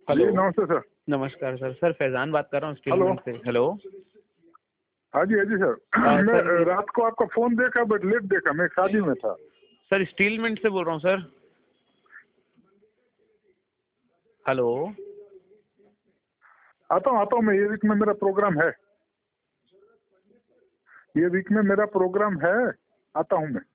Hello. जी नमस्ते sir. नमस्कार sir. Sir Faizan बात कर रहा हूँ हेलो। स्टीलमेंट से। हेलो। हाँ जी सर। मैं सर रात को आपका फोन देखा बट लेट देखा, मैं शादी में था। सर स्टीलमेंट से बोल रहा हूँ सर। हेलो। आता हूँ मैं, ये वीक में मेरा प्रोग्राम है, ये वीक में मेरा प्रोग्राम है, आता हूँ मैं।